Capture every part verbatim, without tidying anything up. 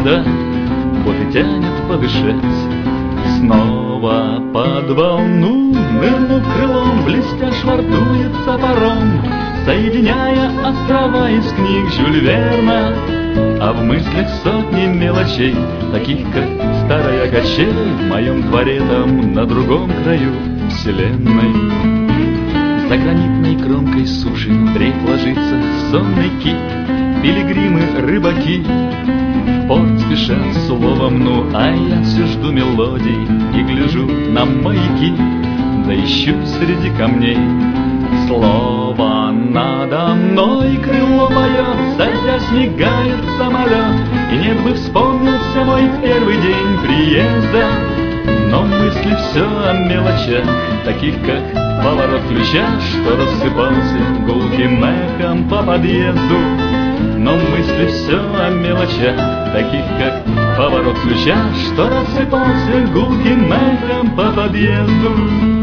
вода, вот и тянет подышать. Снова под волну, нырнув крылом, блестя швартуется паром, соединяя острова из книг Жюль Верна. А в мыслях сотни мелочей, таких как старая качель в моем дворе там на другом краю вселенной. За гранитной кромкой суши в дрейф ложится сонный кит, пилигримы, рыбаки в порт спешат словом «ну», а я все жду мелодий и гляжу на маяки, да ищу среди камней слово надо мной. Крыло поет, садясь, мигает самолет, и нет бы вспомнился мой первый день приезда. Но мысли все о мелочах, таких как поворот ключа, что рассыпался гулким эхом по подъезду. Но мысли все о мелочах, таких как поворот ключа, что рассыпался гулким эхом по подъезду.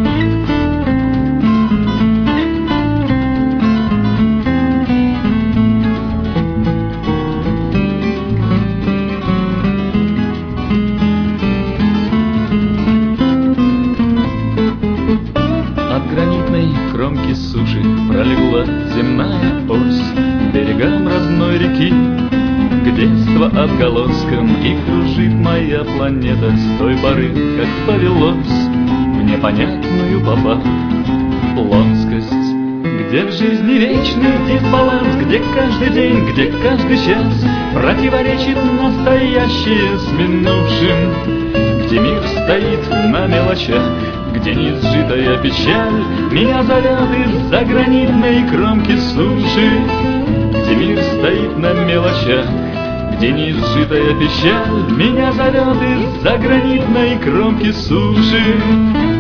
Кромки суши пролегла земная ось к берегам родной реки, к детству отголоском, и кружит моя планета с той поры, как повелось в непонятную попав плоскость, где в жизни вечный дисбаланс, где каждый день, где каждый час противоречит настоящее с минувшим, где мир стоит на мелочах, где неизжитая печаль меня зовет из-за гранитной кромки суши, где мир стоит на мелочах, где неизжитая печаль меня зовет из-за гранитной кромки суши.